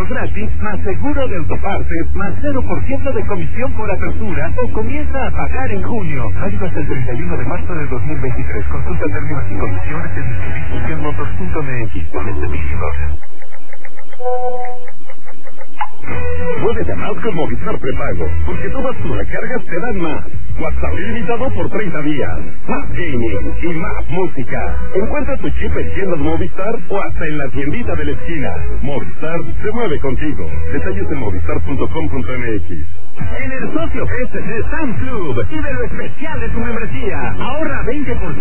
kilos gratis, más seguro de autopartes, más 0% de comisión por apertura, o comienza a pagar en junio. Válido hasta el 31 de marzo del 2023. Consulta términos y condiciones en distribucionmotos.mx. Con este Muévete más con Movistar Prepago, porque todas tus recargas te dan más. WhatsApp ilimitado por 30 días, más gaming y más música. Encuentra tu chip en tiendas Movistar o hasta en la tiendita de la esquina. Movistar se mueve contigo. Detalles en movistar.com.mx. En el Socio Fest de Sam Club, y de lo especial de tu membresía, ahorra 20%